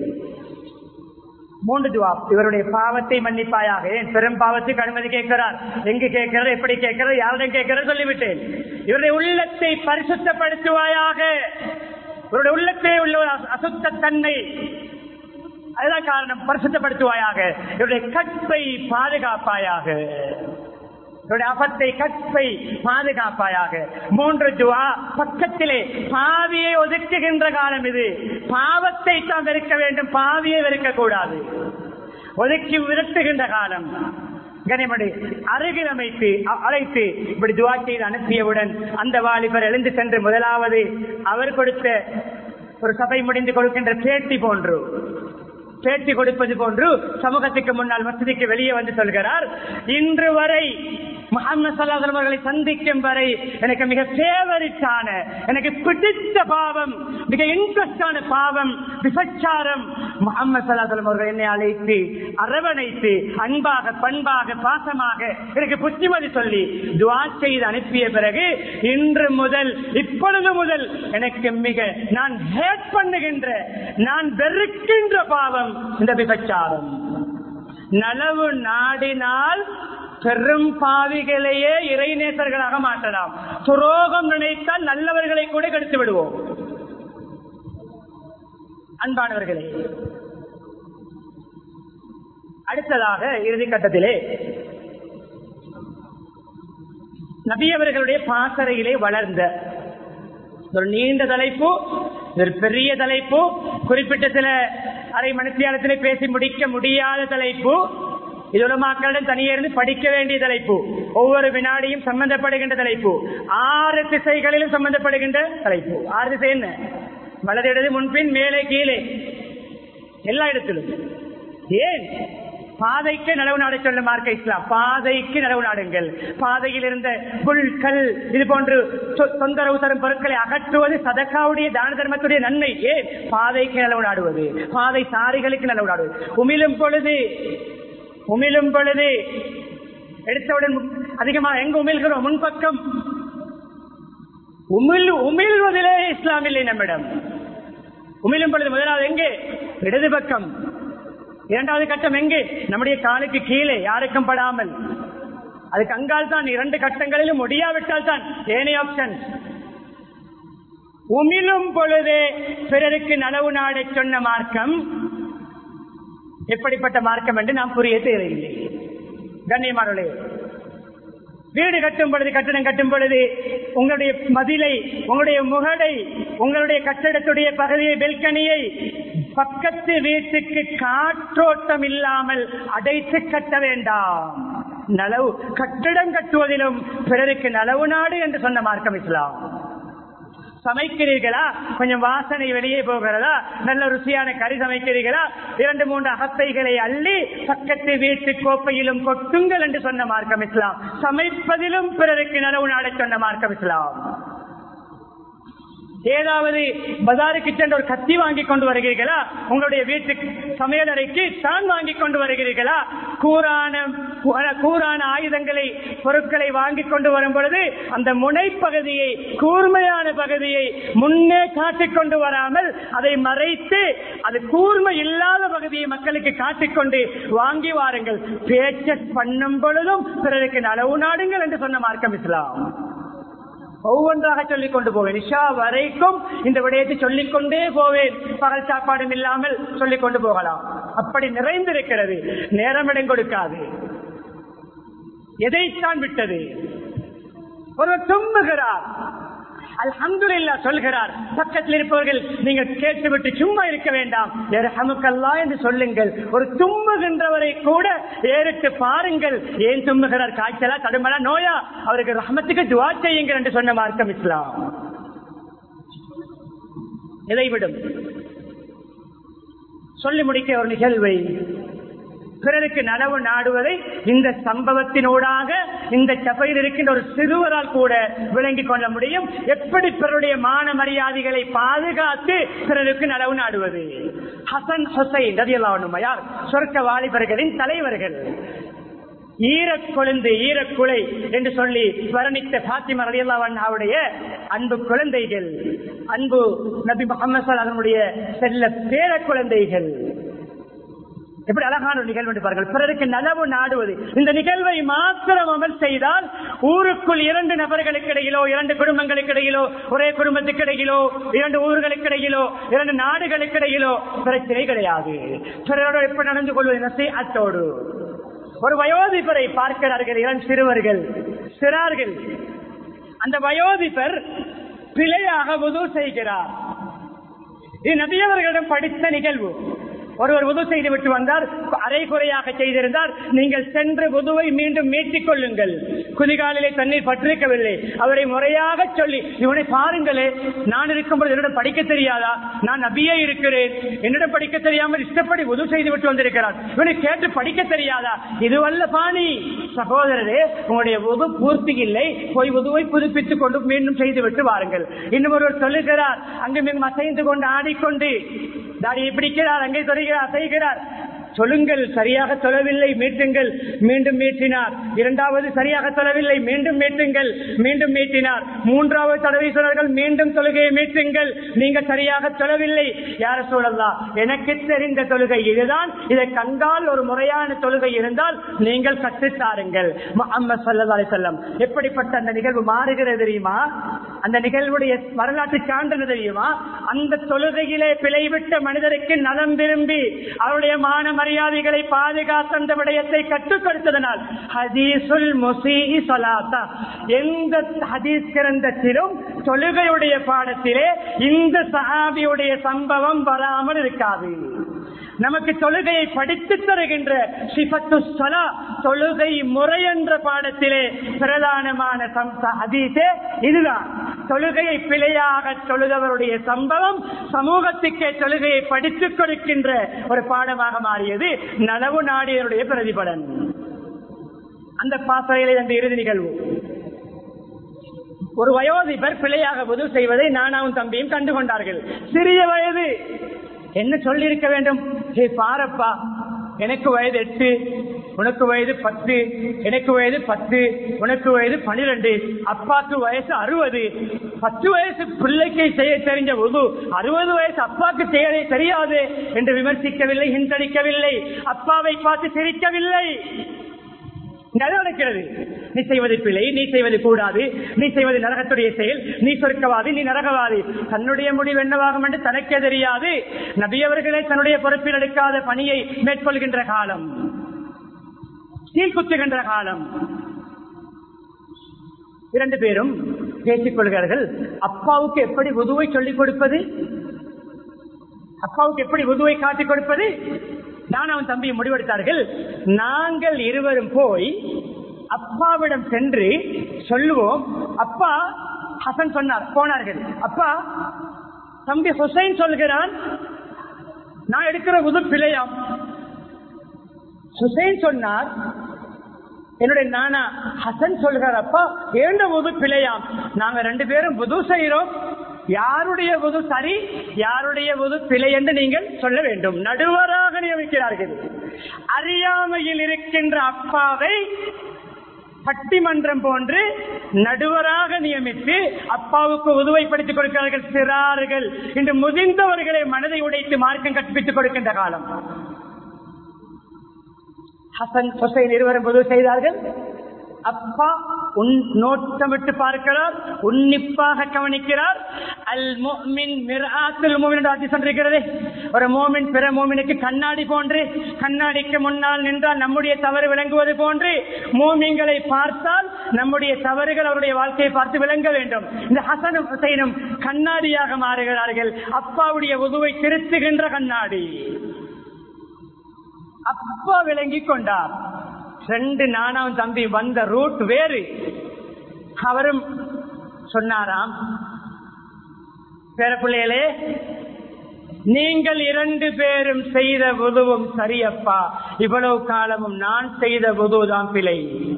3 துஆ. இவருடைய பாவத்தை மன்னிப்பாயாக. பெரும் பாவத்துக்கு அனுமதி கேட்கிறார். எங்கு கேட்கிறார், எப்படி கேட்கிறார், யாரிடம் கேட்கிறார் சொல்லிவிட்டேன். இவருடைய உள்ளத்தை பரிசுத்தப்படுத்துவாயாக. இவருடைய உள்ளத்தை உள்ள அசுத்த தன்மை, அதுதான் காரணம், பரிசுத்தப்படுத்துவாயாக. இவருடைய கற்பை பாதுகாப்பாயாக, இவருடைய அபத்தை கற்பை பாதுகாப்பாயாக. 3 துஆ. பக்கத்திலே பாவியை ஒதுக்குகின்ற காலம் இது. பாவத்தை தான் வெறுக்க வேண்டும், பாவியை வெறுக்க கூடாது. ஒதுக்கி விரட்டுகின்ற காலம். கனிமடி அருகில் அழைத்து இப்படி துஆ செய்து அனுப்பியவுடன் அந்த வாலிபர் எழுந்து சென்று முதலாவது அவர் கொடுத்த ஒரு சபை முடிந்து கொடுக்கின்ற பேட்டி கொடுப்பது போன்று சமூகத்துக்கு முன்னால் மஸ்ஜிதுக்கு வெளியே வந்து சொல்கிறார், இன்று வரை முஹம்மது ஸல்லல்லாஹு அலைஹி வஸல்லம் அவர்களை சந்திக்கும் வரை எனக்கு மிக ஃபேவரிட்டான, எனக்கு பிடித்த பாவம், மிக இன்ட்ரெஸ்டான பாவம் விபச்சாரம். முஹம்மது ஸல்லல்லாஹு அலைஹி வஸல்லம் அவர்கள் என்னை அழைத்து அரவணைத்து அன்பாக பண்பாக பாசமாக எனக்கு புத்திமதி சொல்லி துஆ செய்து அனுப்பிய பிறகு இன்று முதல், இப்பொழுது முதல் எனக்கு மிக நான் ஹேட் பண்ணுகின்ற, நான் வெறுக்கின்ற பாவம் இந்த விபச்சாரம். நலவு நாடினால் பெரும் பாவிகளையே இறைநேசர்களாக மாற்றலாம். துரோகம் நினைத்தால் நல்லவர்களை கூட கெடுத்து விடுவோம். அன்பானவர்களே, அடுத்ததாக இறுதி கட்டத்திலே நபி அவர்களுடைய பாசறையிலே வளர்ந்த ஒரு நீண்ட தலைப்பு, ஒரு பெரிய தலைப்பு, குறிப்பிட்ட சில அரை மணித்தியாலத்திலே பேசி முடிக்க முடியாத தலைப்பு, இது உலமாக்களிடம் தனியே இருந்து படிக்க வேண்டிய தலைப்பு, ஒவ்வொரு வினாடியும் சம்பந்தப்படுகின்ற தலைப்பு, 6 திசைகளிலும் சம்பந்தப்படுகின்ற தலைப்பு. 6 திசை என்ன? வலது இடது முன்பின் மேலே கீழே எல்லா இடத்திலும். ஏன்? பாதைக்கு நலவு நாடு சொல்ல மார்க்க இஸ்லாம். பாதைக்கு நலவு நாடுங்கள். பாதையில் இருந்த புல்கள் இது போன்று தொந்தரவு தரும் பொருட்களை அகற்றுவது சதக்காவுடைய தான தர்மத்துடைய நன்மை. ஏன்? பாதைக்கு நலவு நாடுவது, பாதை சாரிகளுக்கு நலவு நாடுவது. உமிழும் பொழுது எடுத்தவுடன் அதிகமாக எங்க உமிழ்கிறோம்? முன்பக்கம். உமிழ்வதிலே இஸ்லாம் இல்லை நம்மிடம். உமிழும் பொழுது முதலாவது எங்கே? இடது பக்கம். இரண்டாவது கட்டம் எங்கே? நம்முடைய காலுக்கு கீழே, யாருக்கும் படாமல். அதுக்கு அங்கால் தான். 2 கட்டங்களிலும் முடியாவிட்டால் தான் ஏனைய ஆப்ஷன். உமிழும் பொழுது பிறருக்கு நலவு நாடை சொன்ன மார்க்கம் எப்படிப்பட்ட மார்க்கம் என்று நாம் புரிய தேவையில்லை. கண்ணியமானவர்களே, வீடு கட்டும் பொழுது, கட்டணம் கட்டும் பொழுது உங்களுடைய மதிலை, உங்களுடைய முகடை, உங்களுடைய கட்டடத்துடைய பகுதியை, பெல்கனியை பக்கத்து வீட்டுக்கு காற்றோட்டம் இல்லாமல் அடைத்து கட்ட வேண்டாம். நலவு கட்டிடம் கட்டுவதிலும் பிறருக்கு நலவு நாடு என்று சொன்ன மார்க்கம் இஸ்லாம். சமைக்கிறீர்களா? கொஞ்சம் வாசனை வெளியே போகிறதா? நல்ல ருசியான கறி சமைக்கிறீர்களா? 2-3 அகத்தைகளை அள்ளி பக்கத்து வீட்டு கோப்பையிலும் கொட்டுங்கள் என்று சொன்ன மார்க்கம் இஸ்லாம். சமைப்பதிலும் பிறருக்கு நலவு நாட சொன்ன மார்க்கம் இஸ்லாம். ஏதாவது பஜாருக்கு சென்று ஒரு கத்தி வாங்கி கொண்டு வருகிறீர்களா? உங்களுடைய வீட்டுக்கு சமையலறைக்கு தான் வாங்கி கொண்டு வருகிறீர்களா? கூரான ஆயுதங்களை, பொருட்களை வாங்கி கொண்டு வரும் பொழுது அந்த முனைப்பகுதியை, கூர்மையான பகுதியை முன்னே காட்டிக்கொண்டு வராமல் அதை மறைத்து அது கூர்மை இல்லாத பகுதியை மக்களுக்கு காட்டிக்கொண்டு வாங்கி வாருங்கள். பேச்ச பண்ணும் பொழுதும் பிறருக்கு நலவு நாடுங்கள் என்று சொன்ன மார்க்கம் இஸ்லாம். ஒவ்வொன்றாக சொல்லிக் கொண்டு போவேன். இஷா வரைக்கும் இந்த விடயத்தை சொல்லிக் கொண்டே போவேன். பகல் சாப்பாடும் இல்லாமல் சொல்லிக் கொண்டு போகலாம். அப்படி நிறைந்திருக்கிறது. நேரமிடம் கொடுக்காது. எதைத்தான் விட்டது? ஒருவர் தும்புகிறார், அல்ஹம்துலில்லாஹ் சொல்கிறார். பக்கத்தில் இருப்பவர்கள் நீங்கள் கேட்டுவிட்டு சும்மா இருக்க வேண்டாம், யர்ஹமுக்கல்லாஹ் என்று சொல்லுங்கள். ஒரு தும்புகின்றவரை கூட ஏறிட்டு பாருங்கள். ஏன் தும்புகிறார்? காய்ச்சலா, தடுமலா, நோயா? அவருக்கு ரஹ்மத்துக்கு துஆ செய்யுங்கள் என்று சொன்ன மார்க்கம் இஸ்லாம். எதை விடும்? சொல்லி முடிக்க ஒரு நிகழ்வை, பிறருக்கு நலவு நாடுவதை இந்த சம்பவத்தினூடாக இந்த சபையில் இருக்கின்ற ஒரு சிறுவரால் கூட விளங்கிக் கொள்ள முடியும். எப்படி பிறருடைய மான மரியாதைகளை பாதுகாத்து பிறருக்கு நலவு நாடுவது. ஹசன் ஹுசைன் ரலியல்லாஹு அன்ஹுமா யார்? சொர்க்க வாலிபர்களின் தலைவர்கள். ஈரக்கொழுந்து, ஈரக்குலை என்று சொல்லி வர்ணித்த பாத்திமா ரலியல்லாஹு அன்ஹாவுடைய அன்பு குழந்தைகள், அன்பு நபி முஹம்மது ஸல்லல்லாஹு அலைஹி வஸல்லம் செல்ல பேர குழந்தைகள். எப்படி அழகான ஒரு நிகழ்வு என்று பாருங்கள். பிறருக்கு நலவு நாடுவது. இந்த நிகழ்வை மாத்திரம் அமல் செய்தால் ஊருக்குள் 2 நபர்களுக்கு இடையிலோ, 2 குடும்பங்களுக்கு இடையிலோ, ஒரே குடும்பத்துக்கு இடையிலோ, 2 ஊர்களுக்கு இடையிலோ, 2 நாடுகளுக்கு இடையிலோ பிரச்சனை கிடையாது. பிறரோடு எப்படி நடந்து கொள்வது? நசீஹத்தோடு. ஒரு வயோதிபரை பார்க்கிறார்கள் 2 சிறுவர்கள், சிறார்கள். அந்த வயோதிபர் பிழையாக வுது செய்கிறார். இது நபி அவர்களிடம் படித்த நிகழ்வு. ஒருவர் வுது செய்து விட்டு வந்தார், அரை குறையாக செய்திருந்தார். நீங்கள் சென்று வுதுவை மீண்டும் மீட்டிக் கொள்ளுங்கள். குதிகாலிலே தண்ணீர் பற்றிருக்கவில்லை. அவரை முறையாக சொல்லி, இவனை பாருங்களே, நான் இருக்கும்போது என்னிடம் படிக்க தெரியாதா? நான் நபியே இருக்கிறேன், என்னிடம் படிக்க தெரியாமல் இஷ்டப்படி வுது செய்து விட்டு வந்திருக்கிறார். இவனை கேட்டு படிக்க தெரியாதா? இதுவல்ல பாணி. சகோதரரே, உங்களுடைய வுது பூர்த்தி இல்லை, போய் வுதுவை புதுப்பித்துக் கொண்டு மீண்டும் செய்துவிட்டு வாருங்கள். இன்னும் ஒருவர் சொல்லுகிறார், அங்கு மிக அசைந்து கொண்டு ஆடிக்கொண்டு தாடியை பிடிக்கிறார், அங்கே அசைகிறார். சொல்லுங்கள், சரியாக சொல்லவில்லை, மீட்டுங்கள். மீண்டும் மீட்டினார். 2வது சரியாக சொல்லவில்லை, மீண்டும் மீட்டுங்கள். மீண்டும் மீட்டினார். 3வது தடவை சொன்னார்கள், மீண்டும் தொழுகையை மீட்டுங்கள். நீங்கள் சரியாக சொல்லவில்லை. யார சொல்லலாம், எனக்கு தெரிந்த தொழுகை இதுதான், இதை கண்டால் ஒரு முறையான தொழுகை இருந்தால் நீங்கள் கற்றுத்தாருங்கள். முஹம்மது ஸல்லல்லாஹு அலைஹி வஸல்லம் எப்படிப்பட்ட அந்த நிகழ்வு மாறுகிறது தெரியுமா? அந்த நிகழ்வுடைய வரலாற்று சான்று தெரியுமா? அந்த தொழுகையிலே பிழைவிட்ட மனிதருக்கு நலம் விரும்பி அவருடைய மான மரியாதைகளை பாதுகாத்த அந்த விடயத்தை கற்றுக் கொடுத்ததனால் ஹதீசுல் முஸீஇ ஸலாத்தா, எந்த ஹதீஸ் கிரந்தத்திலும் தொழுகையுடைய பாடத்திலே இந்த சஹாபியுடைய சம்பவம் வராமல் இருக்காது. நமக்கு தொழுகையை படித்து தருகின்ற சிஃபத்து ஸலா, தொழுகை முறை என்ற பாடத்திலே பிரதானமான ஹதீஸே இதுதான். தொழுகையை பிழையாக தொழுதவருடைய சம்பவம் சமூகத்துக்கே தொழுகையை படித்துக் கொடுக்கின்ற ஒரு பாடமாக மாறியது. நலவு நாடியருடைய பிரதிபலன். அந்த பாசறையிலே அந்த இறுதி நிகழ்வு, ஒரு வயோதிபர் பிழையாக வுது செய்வதை நானாவும் தம்பியும் கண்டுகொண்டார்கள். சிறிய வயது. என்ன சொல்லி இருக்க வேண்டும்? பாரப்பா, எனக்கு வயது 8, உனக்கு வயது 10, எனக்கு வயது 10, உனக்கு வயது 12, அப்பாக்கு வயசு 60. 10 வயசு பிள்ளைக்கு செய்ய தெரிஞ்ச வுது 60 வயசு அப்பாக்கு செய்ய தெரியாது என்று விமர்சிக்கவில்லை, ஹிந்தடிக்கவில்லை, அப்பாவை பார்த்து சிரிக்கவில்லை. நடக்கிறது. நீ செய்வது பிழை, நீ செய்வது கூடாது, நீ செய்வது நரகத்துடைய செயல், நீ சொர்க்கவாதி, நீ நரகவாதி. தன்னுடைய முடிவு என்னவாகும் என்று தனக்கே தெரியாது. நபியவர்களே தன்னுடைய பொறுப்பில் எடுக்காத பணியை மேற்கொள்கின்ற காலம், சீர்குத்துகின்ற காலம். 2 பேரும் பேசிக் கொள்கிறார்கள். அப்பாவுக்கு எப்படி வுதுவை சொல்லிக் கொடுப்பது, அப்பாவுக்கு எப்படி வுதுவை காட்டிக் கொடுப்பது? நான் அவன் தம்பியை முடிவெடுத்தார்கள். நாங்கள் இருவரும் போய் அப்பாவிடம் சென்று சொல்லுவோம். அப்பா, ஹசன் சொன்னார், போனார்கள். அப்பா, தம்பி ஹுசைன் சொல்கிறான் நான் எடுக்கிற வுது பிழையாம். ஹுசைன் சொன்னார், என்னுடைய நானா ஹசன் சொல்கிறார், அப்பா ஏண்ட வுது பிழையாம். நாங்க 2 பேரும் வுது செய்கிறோம். யாருடைய வுது சரி, யாருடைய வுது பிழை என்று நீங்கள் சொல்ல வேண்டும். நடுவராக நியமிக்கிறார்கள். அறியாமையில் இருக்கின்ற அப்பாவை பட்டிமன்றம் போன்று நடுவராக நியமித்து அப்பாவுக்கு உதவை படித்துக் கொடுக்கிறார்கள். சிறார்கள் இன்று முதிர்ந்தவர்களை மனதை உடைத்து மார்க்கம் கற்பித்துக் கொடுக்கின்ற காலம். ஹசன் ஹுசைன் இருவரும் உதவி செய்தார்கள். அப்பா நோட்டமிட்டு பார்க்கிறார், உன்னிப்பாக கவனிக்கிறார். அல் முஃமின் மிர்ஆத்துல் முஃமின் என்று சொல்லிருக்கிறது. ஒரு மோமின் பிற மோமினுக்கு கண்ணாடி போன்று, கண்ணாடிக்கு முன்னால் நின்றால் நம்முடைய தவறு விளங்குவது போன்று மோமின்களை பார்த்தால் நம்முடைய தவறுகள் அவருடைய வாழ்க்கையை பார்த்து விளங்க வேண்டும். இந்த ஹசனும் ஹுசைனும் கண்ணாடியாக மாறுகிறார்கள். அப்பாவுடைய உதுவை திருத்துகின்ற கண்ணாடி. அப்பா விளங்கி கொண்டார். 2 நானாவும் தம்பி வந்த ரூட் வேறு. அவரும் சொன்னாராம், பேரப்பிள்ளைகளே, நீங்கள் 2 பேரும் செய்த வுதுவும் சரியப்பா, இவ்வளவு காலமும் நான் செய்த வுதுதான் பிழை.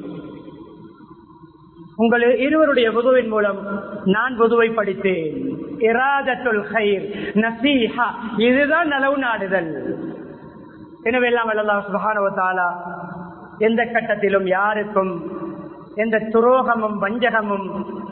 உங்கள் இருவருடைய வுதுவின் மூலம் நான் வுதுவை படித்தேன். இராதத்துல் கைர், நசீஹா, இதுதான் நலவு நாடுதல். எனவே எல்லாம் அல்லாஹ் சுப்ஹானஹு வ தஆலா எந்த கட்டத்திலும் யாருக்கும் எந்த துரோகமும் வஞ்சகமும்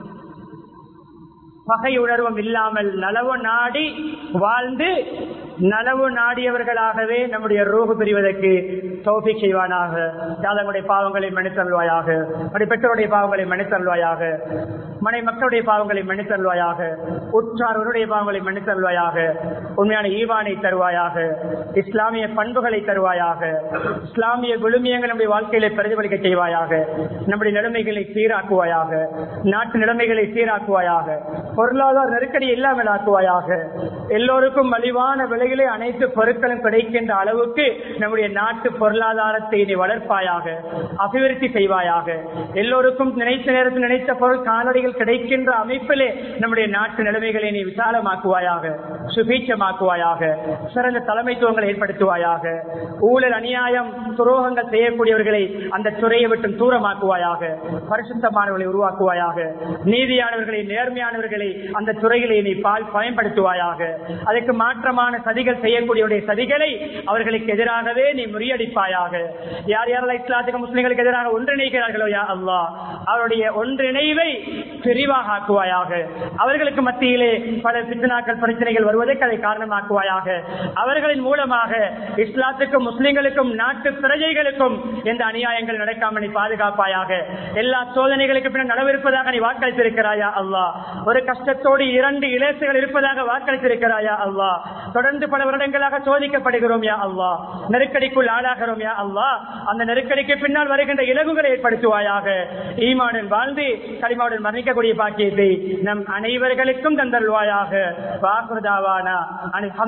பகை உணர்வும் இல்லாமல் நலவு நாடி வாழ்ந்து நலவு நாடியவர்களாகவே நம்முடைய ரூஹ் பிரிவதற்கு தௌஃபீக் செய்வானாக. யாதங்களுடைய பாவங்களை மன்னித்தருள்வாயாக, நம்முடைய பெற்றோருடைய பாவங்களை மன்னித்தருள்வாயாக, மனை மக்களுடைய பாவங்களை மன்னித்தருள்வாயாக, உற்றாருடைய பாவங்களை மன்னித்தருள்வாயாக, உண்மையான ஈவானை தருவாயாக, இஸ்லாமிய பண்புகளை தருவாயாக, இஸ்லாமிய விழுமியங்கள் நம்முடைய வாழ்க்கையில பிரதிபலிக்க செய்வாயாக, நம்முடைய நிலைமைகளை சீராக்குவாயாக, நாட்டு நிலைமைகளை சீராக்குவாயாக, பொருளாதார நெருக்கடி இல்லாமல் ஆக்குவாயாக, எல்லோருக்கும் மலிவான விலையிலே அனைத்து பொருட்களும் கிடைக்கின்ற அளவுக்கு நம்முடைய நாட்டு பொருளாதாரத்தை நீ வளர்ப்பாயாக, அபிவிருத்தி செய்வாயாக, எல்லோருக்கும் நினைத்த நேரத்தில் நினைத்த பொருள் காலடிகள் கிடைக்கின்ற அமைப்பிலே நம்முடைய நாட்டு நிலைமைகளை நீ விசாலமாக்குவாயாக, சுபீட்சமாக்குவாயாக, சிறந்த தலைமைத்துவங்களை ஏற்படுத்துவாயாக, ஊழல் அநியாயம் துரோகங்கள் செய்யக்கூடியவர்களை அந்த துறையை விட்டு தூரமாக்குவாயாக, பரிசுத்தமானவர்களை உருவாக்குவாயாக, நீதியானவர்களை நேர்மையானவர்களை அந்த துறைகளை நீ பயன்படுத்துவாயாக, அதற்கு மாற்றமான சதிகள் செய்யக்கூடிய சதிகளை அவர்களுக்கு எதிராகவே நீ முறியடிப்பாயாக. யார் யாரெல்லாம் இஸ்லாத்துக்கு முஸ்லிம்களுக்கு எதிராக ஒன்றிணைக்கிறார்களோ யா அல்லாஹ், அவருடைய ஒன்றிணைவை விரிவாக ஆக்குவாயாக. அவர்களுக்கு மத்தியிலே பல பித்னாக்கள் பிரச்சனைகள் வருவதற்கு அதை காரணமாக்குவாயாக. அவர்களின் மூலமாக இஸ்லாத்துக்கும் முஸ்லிம்களுக்கும் நாட்டு பிரஜைகளுக்கும் எந்த அநியாயங்கள் நடக்காமல் நீ பாதுகாப்பாயாக. எல்லா சோதனைகளுக்கு பின்னர் நடவிருப்பதாக நீ வாக்களித்திருக்கிறாயா அல்லாஹ். ஒரு கஷ்டத்தோடு 2 இலேசுகள் இருப்பதாக வாக்களித்திருக்கிறாயா அல்லாஹ். தொடர்ந்து பல வருடங்களாக சோதிக்கப்படுகிறோம் யா அல்லாஹ், நெருக்கடிக்குள் ஆளாகிறோம் யா அல்லாஹ். அந்த நெருக்கடிக்கு பின்னால் வருகின்ற இலகுகளை ஏற்படுத்துவாயாக. ஈமானுடன் வாழ்ந்து கலிமாவுடன் மரணிக்கக்கூடிய பாக்கியத்தை நம் அனைவர்களுக்கும் தந்தருள்வாயாக. வாக்குதாவானா